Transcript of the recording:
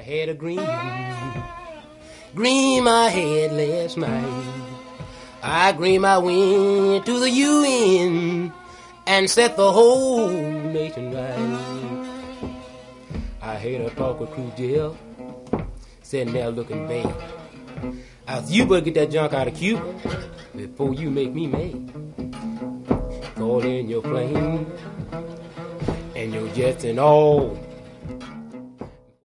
had a dream I had last night. I dream I went to the UN and set the whole nation right. I had a talk with Crew Jail, sitting there looking bad. I said, you better get that junk out of Cuba before you make me mad. Call in your plane and your jets and all